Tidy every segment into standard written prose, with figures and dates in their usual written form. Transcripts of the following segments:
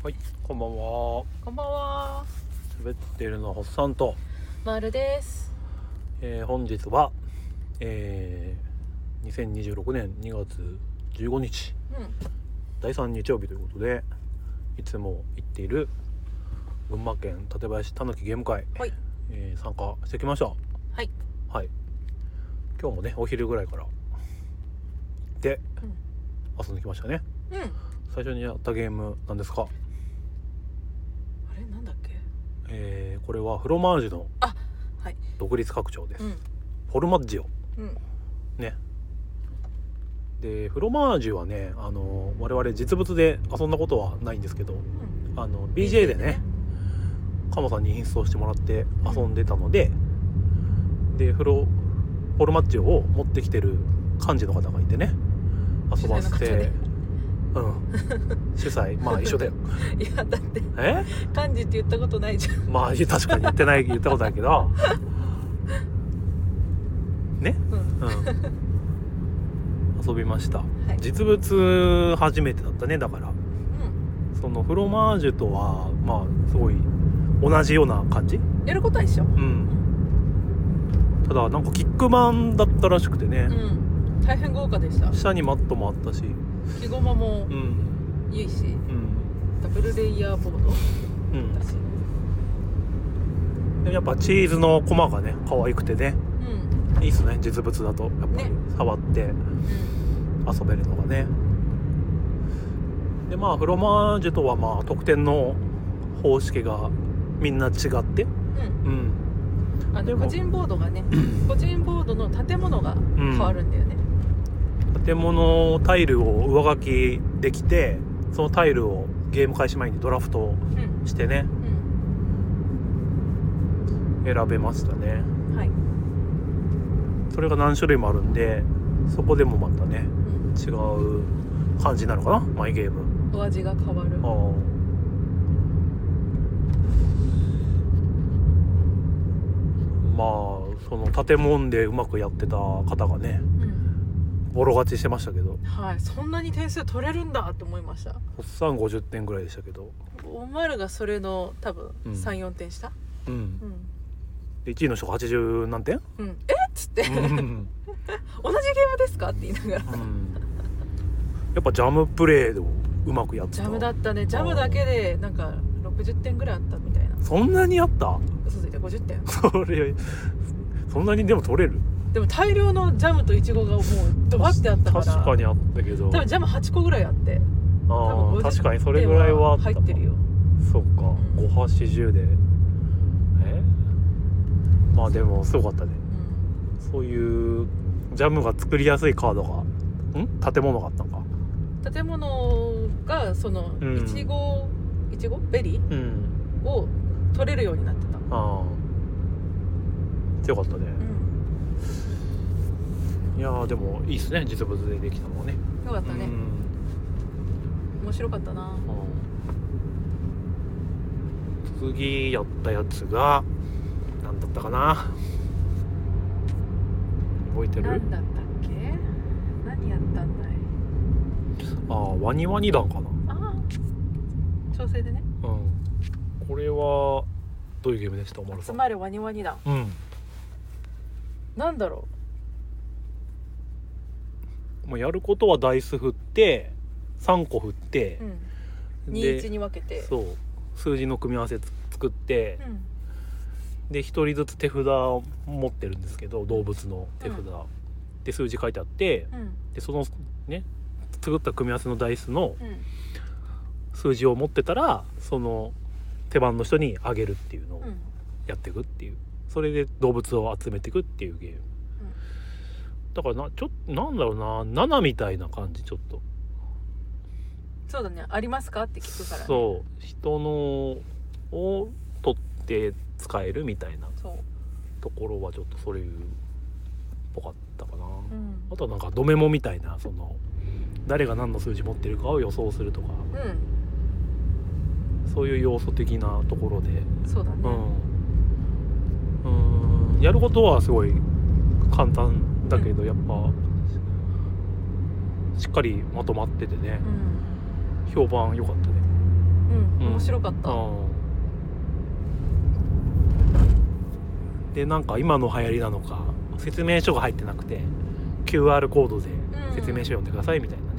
はい、こんばんは。 こんばんは。 喋っているのはホッサンと、 まるです。 本日は、2026年2月15日、第3日曜日ということで、いつも行っている群馬県館林たぬきゲーム会、 はい。 参加してきました。 はい。 はい。今日もね、お昼ぐらいからで、遊んできましたね。最初にやったゲームなんですか？ あれなんだっけ？ これはフロマージュのはい。 独立拡張です。フォルマッジオ。ね。でフロマージュはね、我々実物で遊んだことはないんですけど、BJ でね、カモさんにインストしてもらって遊んでたので、でフォルマッジオを持ってきてる幹事の方がいてね、遊ばせて、主催、まあ一緒だよ。 いやだって漢字って言ったことないじゃん。 まあ確かに言ったことないけどね、遊びました、実物初めてだったね。だから、そのフロマージュとはまあすごい同じような感じ、 やることは一緒。 ただなんかキック版だったらしくてね、 大変豪華でした。 下にマットもあったし、 木駒もいいし、ダブルレイヤーボードだし、 でやっぱチーズのコマがね可愛くてね、いいっすね。実物だとやっぱり触って遊べるのがね。でまあフロマージュとはまあ得点の方式がみんな違って、 個人ボードがね、個人ボードの建物が変わるんだよね。 建物タイルを上書きできて、そのタイルをゲーム開始前にドラフトしてね、選べましたね。それが何種類もあるんで、そこでもまたね、違う感じなのかな、マイゲーム。 お味が変わる。 まあその建物でうまくやってた方がね、ボロ勝ちしてましたけど、 そんなに点数取れるんだと思いました。 おっさん50点ぐらいでしたけど、 お前らがそれの多分 3,4 点した。 で1位の人が80何点？ えっつって同じゲームですかって言いながら、 やっぱジャムプレイをうまくやってた。 ジャムだったね。ジャムだけでなんか60点ぐらいあったみたいな。 そんなにあった？ 嘘ついて50点。 そんなにでも取れる？ でも大量のジャムとイチゴがもうドバってあったから、 確かにあったけど、 多分ジャム8個ぐらいあって、 確かにそれぐらいは入ってるよ。 そうか、5、8、10でまあでもすごかったね。そういうジャムが作りやすいカードが建物があったのか。 建物がそのイチゴベリーを取れるようになってた。 強かったね。いやーでもいいっすね、実物でできたのはね。 よかったね。面白かったな。 次やったやつが何だったかな、覚えてる？ 何だったっけ？何やったんだい？ ワニワニ団かな。 調整でね。 これはどういうゲームでした？ 集まるワニワニ団。なんだろう。やることはダイス振って3個振って、 2-1に分けて、 そう数字の組み合わせ作って、で1人ずつ手札を持ってるんですけど、動物の手札、で数字書いてあって、でそのね作った組み合わせのダイスの数字を持ってたら、その手番の人にあげるっていうのをやっていくっていう、それで動物を集めていくっていうゲームだからなんだろうな、7みたいな感じ。ちょっとそうだね。ありますかって聞くからね。 そう、人のを取って使えるみたいなところはちょっとそれっぽかったかな。あとはなんかドメモみたいな、その誰が何の数字持ってるかを予想するとか、そういう要素的なところで、 そうだね。 やることはすごい簡単だけど、やっぱしっかりまとまっててね、評判良かったね。 面白かった。 でなんか今の流行りなのか説明書が入ってなくて QR コードで説明書読んでくださいみたいなね、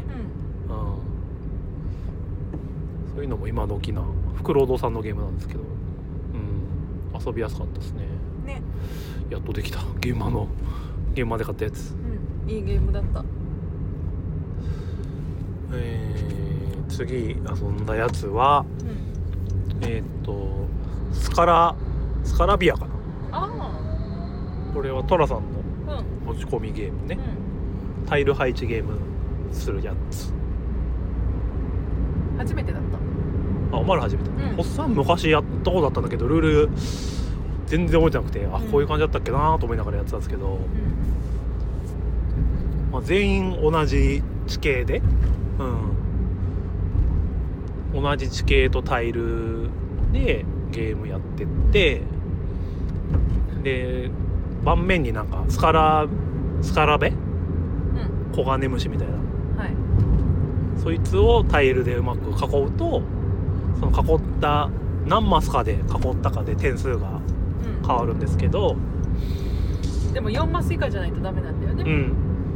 そういうのも今の大きなフクロウドさんのゲームなんですけど、遊びやすかったですね。やっとできた現場で買ったやつ、 いいゲームだった。 次遊んだやつは、スカラビアかな。これはトラさんの持ち込みゲームね、タイル配置ゲームするやつ。 初めてだった。 お前ら初めて。おっさん昔やったことあったんだけどルール全然覚えてなくて、こういう感じだったっけなと思いながらやってたんですけど、全員同じ地形で、同じ地形とタイルでゲームやってって、で盤面になんかスカラベ、コガネムシみたいな、そいつをタイルでうまく囲うと、その囲った何マスかで囲ったかで点数が変わるんですけど、 でも4マス以下じゃないとダメなんだよね。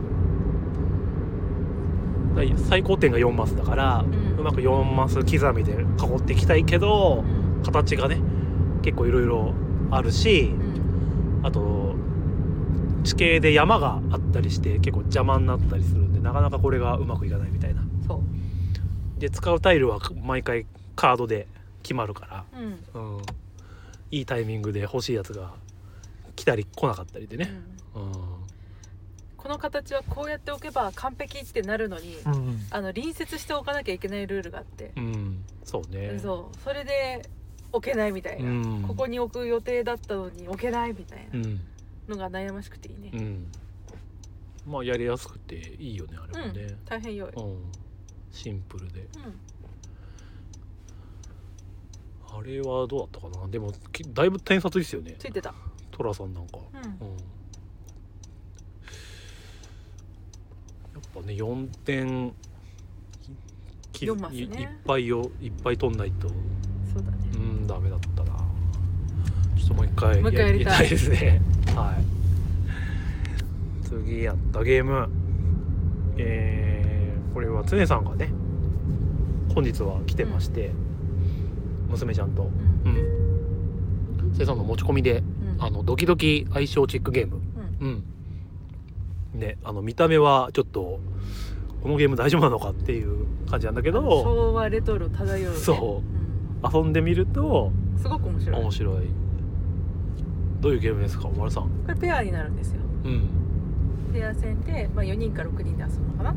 最高点が4マスだから、うまく4マス刻みで囲っていきたいけど、形がね結構いろいろあるし、あと地形で山があったりして結構邪魔になったりするんで、なかなかこれがうまくいかないみたいな。で使うタイルは毎回カードで決まるから、いいタイミングで欲しいやつが来たり来なかったりでね、 この形はこうやっておけば完璧ってなるのに、隣接しておかなきゃいけないルールがあって、 そうね、 それで置けないみたいな、ここに置く予定だったのに置けないみたいなのが悩ましくていいね。 やりやすくていいよねあれもね、 大変良い、 シンプルで、あれはどうだったかな。でもだいぶ点差ついてたよね。 ついてた。 トラさんなんか、やっぱね4点 4マスね、 いっぱい取んないと、 そうだね、 ダメだったな。ちょっともう一回やりたいですね。次やったゲーム、これは常さんがね本日は来てまして、娘ちゃんと、常さんの持ち込みで、ドキドキ相性チェックゲーム、ね、見た目はちょっとこのゲーム大丈夫なのかっていう感じなんだけど、 昭和レトロ漂う、ね、 そう、遊んでみるとすごく面白い。 どういうゲームですか、おまるさん。 これペアになるんですよ。ペア戦で、4人か6人で遊ぶのかな。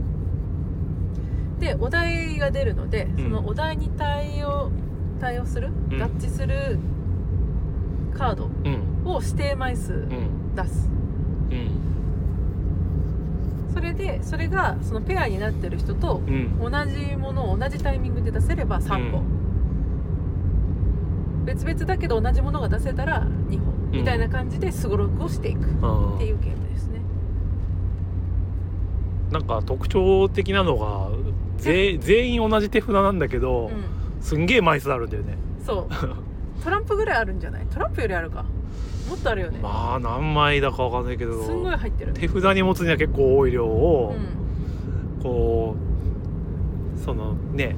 でお題が出るので、そのお題に対応する、合致するカードを指定枚数出す、それがそのペアになってる人と同じものを同じタイミングで出せれば3個、別々だけど同じものが出せたら2本、みたいな感じですごろくをしていくっていうゲームですね。 なんか特徴的なのが全員同じ手札なんだけど、すんげえ枚数あるんだよね。 そうトランプぐらいあるんじゃない？トランプよりあるか、もっとあるよね。 何枚だかわかんないけど、 すんごい入ってる。 手札に持つには結構多い量を、こうそのね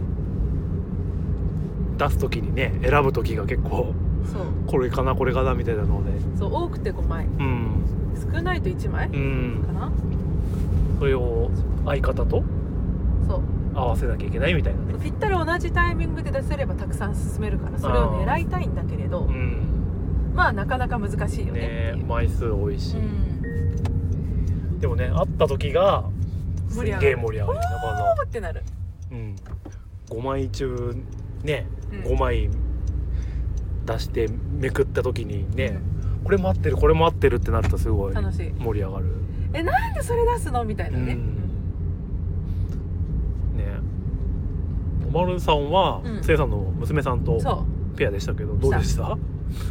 出す時にね選ぶ時が結構、これかなこれかなみたいなので、 多くて5枚、少ないと1枚かな、 それを相方と合わせなきゃいけないみたいなね。 ぴったり同じタイミングで出せればたくさん進めるから、それを狙いたいんだけれど、なかなか難しいよね。 枚数多いし、でもね会った時がすげえ盛り上がる。 おーってなる。 5枚中ね、5枚出してめくった時にね、これも合ってるこれも合ってるってなるとすごい楽しい、 盛り上がる。 なんでそれ出すのみたいなね。 おまるさんはせいさんの娘さんとペアでしたけど、どうでした？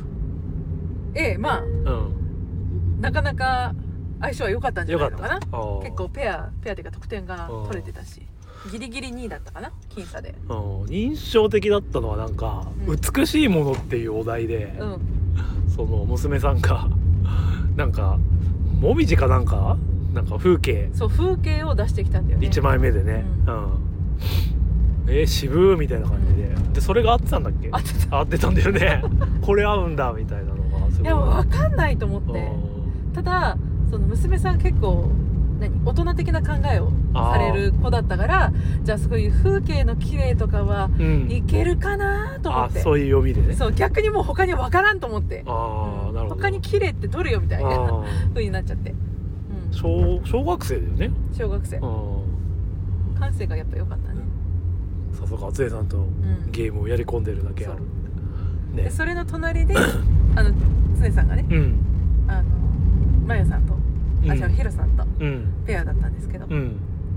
なかなか相性は良かったんじゃないのかな。結構ペアっていうか得点が取れてたし、 ギリギリ2位だったかな僅差で、 印象的だったのはなんか、美しいものっていうお題で、その娘さんがなんかもみじかなんか風景を出してきたんだよね 1枚目でね、渋みたいな感じで、でそれが合ってたんだっけ？合ってたんだよねこれ合うんだみたいなのがすごい。 いや分かんないと思って、ただその娘さん結構大人的な考えをされる子だったから、じゃあそういう風景の綺麗とかはいけるかなと思って、 そういう読みでね。 そう逆にもう他に分からんと思って、 なるほど。 他に綺麗ってどれよみたいな風になっちゃって、 小学生だよね。 小学生。感性がやっぱ良かったね。 さすがつえさんとゲームをやり込んでるだけある、 でそれの隣でつねさんがね、まゆさんとヒロさんとペアだったんですけど、それ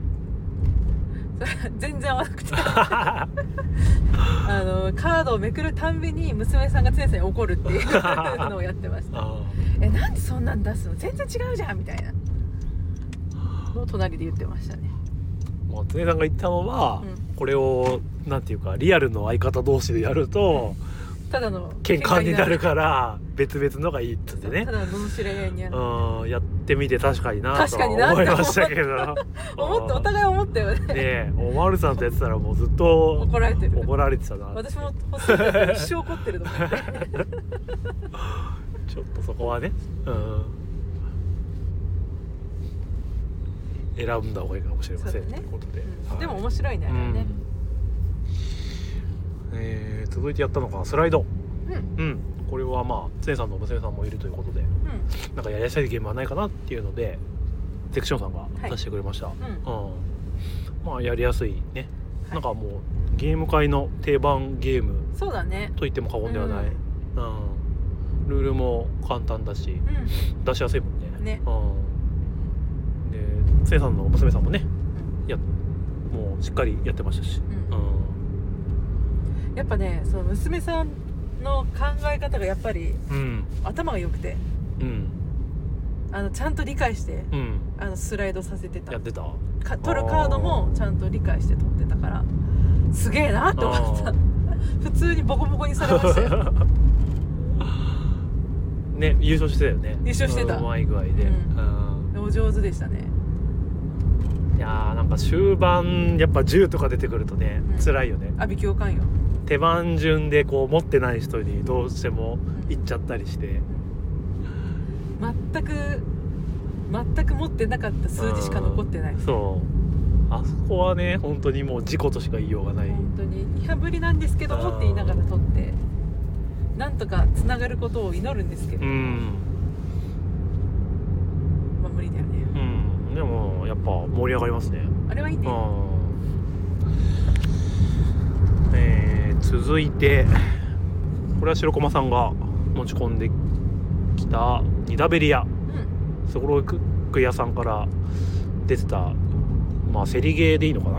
全然合わなくてカードをめくるたんびに娘さんがつねさんに怒るっていうのをやってましたなんでそんなん出すの全然違うじゃんみたいなのを隣で言ってましたね。 つねさんが言ったのは、これをなんていうかリアルの相方同士でやると、 ただの喧嘩になるから別々のがいいっつってね。 ただの罵り合いにやる。 やってみて確かになと思いましたけどお互い思ったよね。 ねえ、おまるさんとやってたらもうずっと怒られてたな。 私も一生怒ってると思ってちょっとそこはね、選んだ方がいいかもしれません、ということで、 でも面白いねあれはね。 続いてやったのがスライド。これはつねさんの娘さんもいるということで、なんかやりやすいゲームはないかなっていうのでセクションさんが出してくれました。やりやすいね、なんかもうゲーム界の定番ゲームと言っても過言ではない。ルールも簡単だし、出しやすいもんね。でつねさんの娘さんもね、もうしっかりやってましたし、 やっぱねその娘さんの考え方がやっぱり、頭が良くて、ちゃんと理解して、スライドさせてた。 やってた。 取るカードもちゃんと理解して取ってたからすげえなって思った普通にボコボコにされましたよね、優勝してたよね。 優勝してた。 うまい具合で、 お上手でしたね。 いやーなんか終盤やっぱ10とか出てくるとね、辛いよね。 阿鼻共感よ。 手番順でこう持ってない人にどうしても行っちゃったりして、 全く持ってなかった数字しか残ってない。 そうあそこはね本当にもう事故としか言いようがない。 本当に2羽振りなんですけどもって言いながら取ってなんとかつながることを祈るんですけど、無理だよね。 でもやっぱ盛り上がりますね。 あれはいいね。 続いてこれは白駒さんが持ち込んできたニダベリア、そころく屋さんから出てた競りゲーでいいのかな。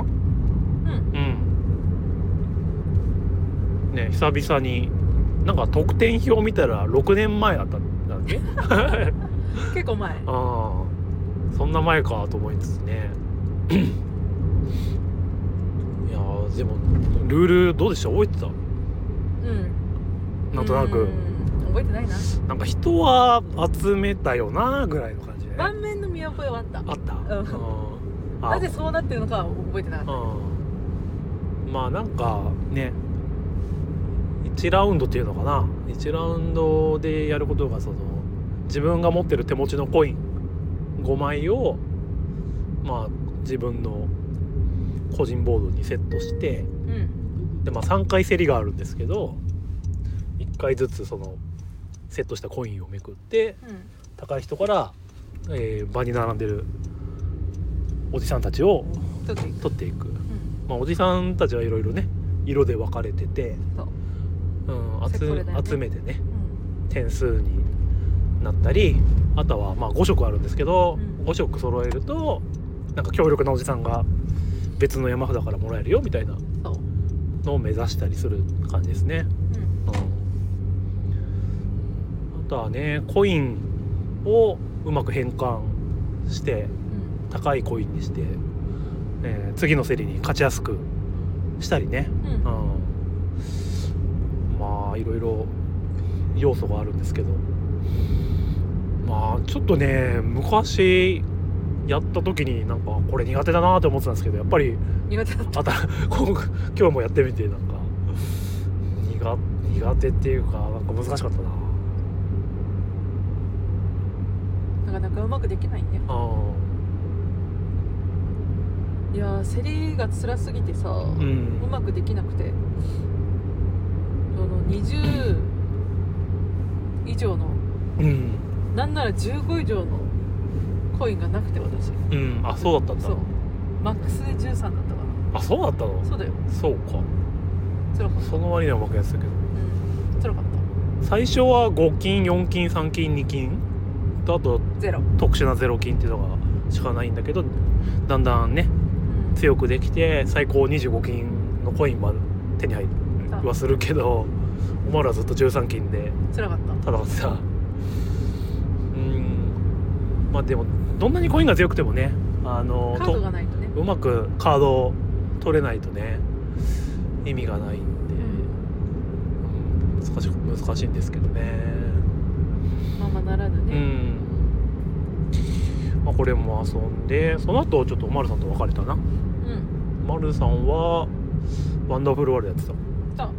ね、久々になんか得点表見たら6年前だったんだっけ結構前。 そんな前かと思いつつねいやでもルールどうでした？覚えてた？なんとなく覚えてないな。 なんか人は集めたよなぐらいの感じで、 盤面の見覚えはあった。なぜそうなってるのかは覚えてなかった。 なんかね1ラウンドっていうのかな、1ラウンドでやることがその自分が持ってる手持ちのコイン5枚を自分の個人ボードにセットして、で3回競りがあるんですけど1回ずつそのセットしたコインをめくって、高い人から、場に並んでるおじさんたちを取っていく。おじさんたちはいろいろね色で分かれてて、集めてね、点数になったり、あとは5色あるんですけど、5色揃えるとなんか強力なおじさんが別の山札からもらえるよみたいなのを目指したりする感じですね。あとはねコインをうまく変換して、高いコインにして次の競りに勝ちやすくしたりね、まあいろいろ要素があるんですけど、まあちょっとね昔やった時になんかこれ苦手だなって思ってたんですけど、やっぱり苦手だった。 今日もやってみてなんか苦手っていうかなんか難しかったな。 なかなかうまくできないね。いや競りが辛すぎてさ、うまくできなくて、その20以上の、なんなら15以上のコインがなくて私。 あ、そうだったんだ。 そう。マックスで13だったから。 あ、そうだったの。 そうだよ。 そうか。 辛かった。 その割にはうまくやってたけど。 辛かった。 最初は5金、4金、3金、2金とあと特殊な0金っていうのがしかないんだけど、だんだんね、強くできて最高25金のコインは手に入りはするけど、お前らはずっと13金で辛かった戦ってた。まあでもどんなにコインが強くてもね、 カードがないとね、 うまくカードを取れないとね意味がないんで、難しいんですけどね。 ままならぬね。 まあ、これも遊んで、その後ちょっとおまるさんと別れたな。おまるさんはワンダフルワールドやってた。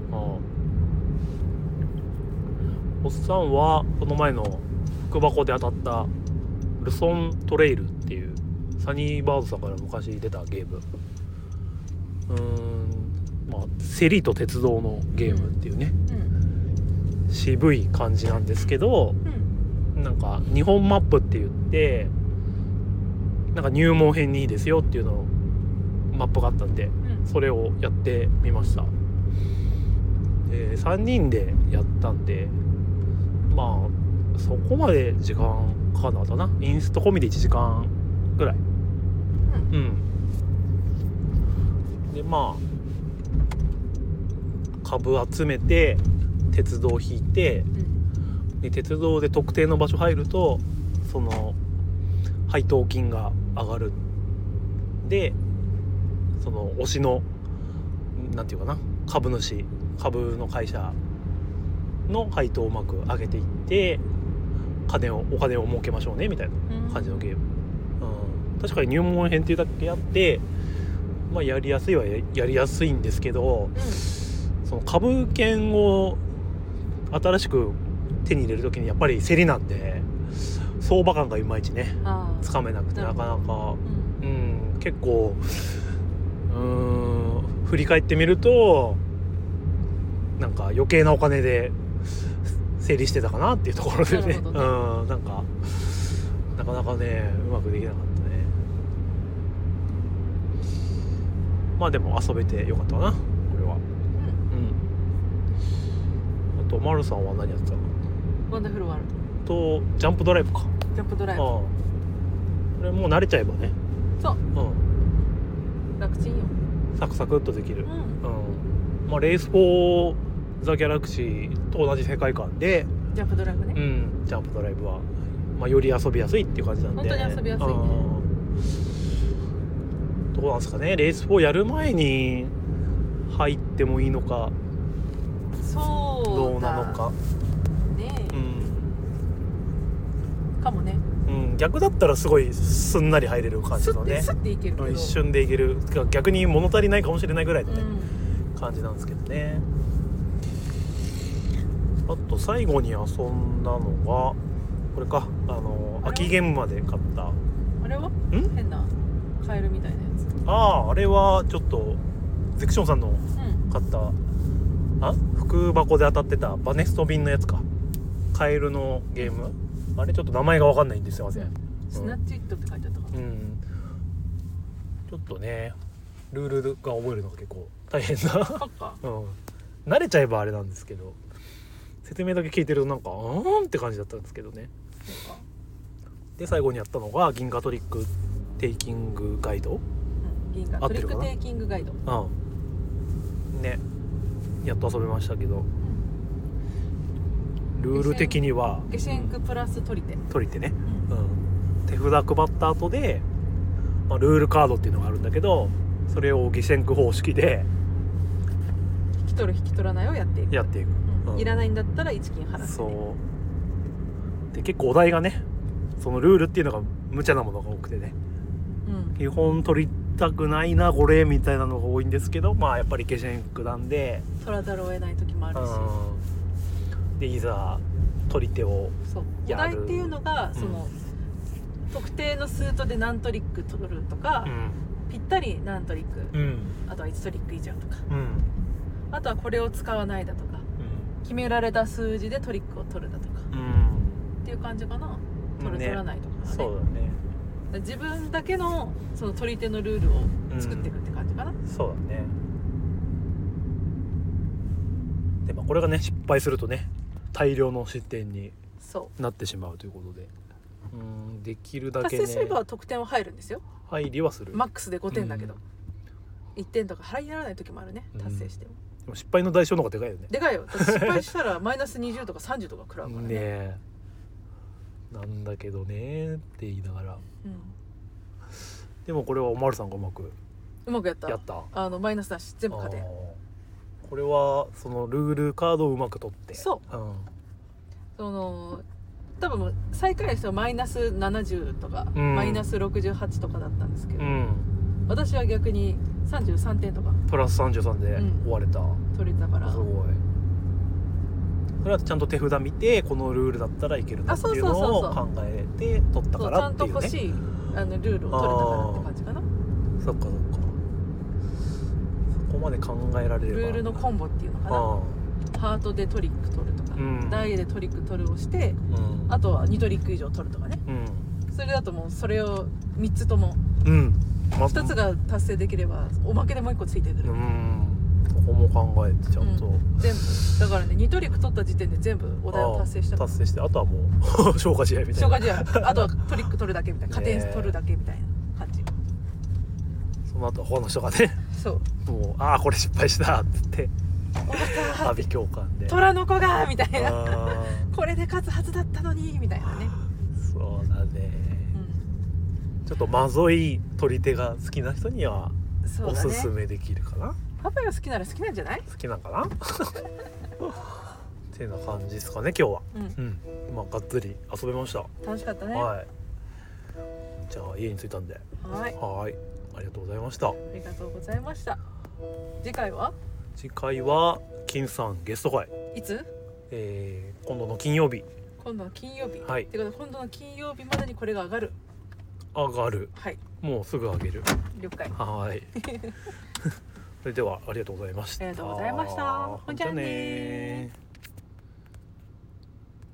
おっさんはこの前の福箱で当たったルソントレイルっていうサニーバードさんから昔出たゲーム、まあ競りと鉄道のゲームっていうね、渋い感じなんですけど、なんか日本マップって言ってなんか入門編にいいですよっていうのをマップがあったんで、それをやってみました。3人でやったんで、まあそこまで時間かかんなかったな。インスト込みで1時間ぐらい。でまあ株集めて鉄道引いて、で鉄道で特定の場所入るとその配当金が上がる。でその推しのなんていうかな、株の会社の配当をうまく上げていってお金を儲けましょうねみたいな感じのゲーム。確かに入門編っていうだけあって、まあ、やりやすいはやりやすいんですけど、その株券を新しく手に入れるときにやっぱり競りなんで相場感がいまいちねつかめなくて、なかなか、結構振り返ってみるとなんか余計なお金で整理してたかなっていうところでね、なんかなかなかねうまくできなかったね。まあでも遊べてよかったなこれは。あとマルさんは何やってたの？ ワンダフルワールドとジャンプドライブか。 ジャンプドライブ。 これもう慣れちゃえばね。 そう。楽ちんよ。 サクサクっとできる。まあレース4ザ・ギャラクシーと同じ世界観でジャンプドライブね。 ジャンプドライブは、まあ、より遊びやすいっていう感じなんで。 本当に遊びやすいね。 どうなんですかね、レース4やる前に入ってもいいのかどうなのかねかもね。 逆だったらすごいすんなり入れる感じのね、 スッていけるけど一瞬でいける、逆に物足りないかもしれないぐらいのね、感じなんですけどね。あと最後に遊んだのがこれか、秋ゲームまで買ったあれは変なカエルみたいなやつ。 あれはちょっとゼクションさんの買った、福箱で当たってたバネスト便のやつか、カエルのゲーム、あれちょっと名前が分かんないんですよません。 スナッチイットって書いてあったから、 ちょっとねルールが覚えるのが結構大変な慣れちゃえばあれなんですけど、説明だけ聞いてるとなんかって感じだったんですけどね。で最後にやったのが銀河トリックテイキングガイド、 銀河トリックテイキングガイドね、やっと遊べましたけど、ルール的にはゲシェンクプラス取り手ね、手札配った後でルールカードっていうのがあるんだけど、それを偽線区方式で引き取る引き取らないをやっていく、いらないんだったら1金払って、ね、 そうで、結構お題がね、そのルールっていうのが無茶なものが多くてね、基本取りたくないなこれみたいなのが多いんですけど、やっぱり下線区なんで取らざるを得ない時もあるし、 でいざ取り手をお題っていうのが、その特定のスートで何トリック取るとか、ぴったり何トリック、あとは1トリック以上とか、あとはこれを使わないだとか、決められた数字でトリックを取るだとか、っていう感じかな。取らないとかね。 そうだね。 自分だけのその取り手のルールを作っていくって感じかな。 そうだね。でこれがね、失敗するとね、大量の失点になってしまうということで、できるだけね、 達成すれば得点は入るんですよ。 入りはする。 マックスで5点だけど、1点とか払いにならない時もあるね、達成しても。 でも失敗の代償の方がでかいよね。 でかいよ。失敗したらマイナス20とか30とか食らうからね。 なんだけどねって言いながら、でもこれはおまるさんがうまくやった。マイナスなし、全部勝て。 これはそのルールカードをうまく取って、 その多分最下位の人はマイナス70とか、マイナス68とかだったんですけど、私は逆に33点とかプラス33で終われた、 取れたから、 すごい。それはちゃんと手札見て、このルールだったらいけるなっていうのを考えて取ったからっていうね。 ちゃんと欲しいルールを取れたからって感じかな。 そっか。そこまで考えられれば。 ルールのコンボっていうのかな。ハートでトリック取るとか、ダイエでトリック取るをして、あとは2トリック以上取るとかね。それだともうそれを3つとも、2つが達成できればおまけでもう1個ついてくる。 そこも考えてちゃんと、 全部だからね、2トリック取った時点で全部お題を達成した。 達成して、あとはもう消化試合みたいな。 消化試合、あとはトリック取るだけみたいな、加点取るだけみたいな感じ。 その後他の人がね、もうこれ失敗したって言って阿鼻共感で、 虎の子がみたいなこれで勝つはずだったのにみたいなね。 そうだね、ちょっとまぞい取り手が好きな人にはおすすめできるかな。 パパが好きなら好きなんじゃない？ 好きなんかなっていうな感じですかね、今日は。がっつり遊べました。 楽しかったね。 じゃあ家に着いたんで、 はいありがとうございました。 ありがとうございました。次回は金さんゲスト会。 いつ？ 今度の金曜日。 今度の金曜日。 はい。 ってことで今度の金曜日までにこれが上がる。 はい。もうすぐ上げる。 了解。 はい。それではありがとうございました。 ありがとうございました。ほんじゃねー。